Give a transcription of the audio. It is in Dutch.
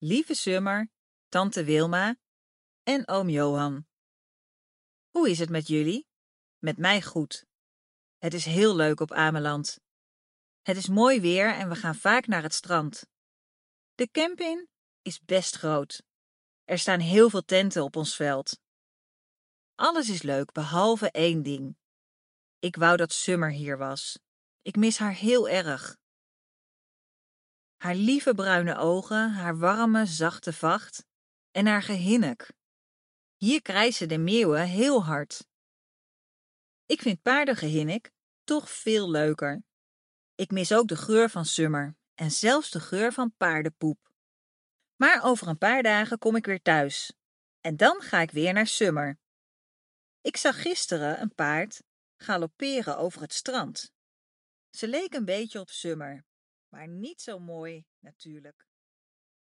Lieve Summer, tante Wilma en oom Johan. Hoe is het met jullie? Met mij goed. Het is heel leuk op Ameland. Het is mooi weer en we gaan vaak naar het strand. De camping is best groot. Er staan heel veel tenten op ons veld. Alles is leuk behalve één ding. Ik wou dat Summer hier was. Ik mis haar heel erg. Haar lieve bruine ogen, haar warme, zachte vacht en haar gehinnik. Hier krijsen de meeuwen heel hard. Ik vind paardengehinnik toch veel leuker. Ik mis ook de geur van Summer en zelfs de geur van paardenpoep. Maar over een paar dagen kom ik weer thuis. En dan ga ik weer naar Summer. Ik zag gisteren een paard galopperen over het strand. Ze leek een beetje op Summer, maar niet zo mooi natuurlijk.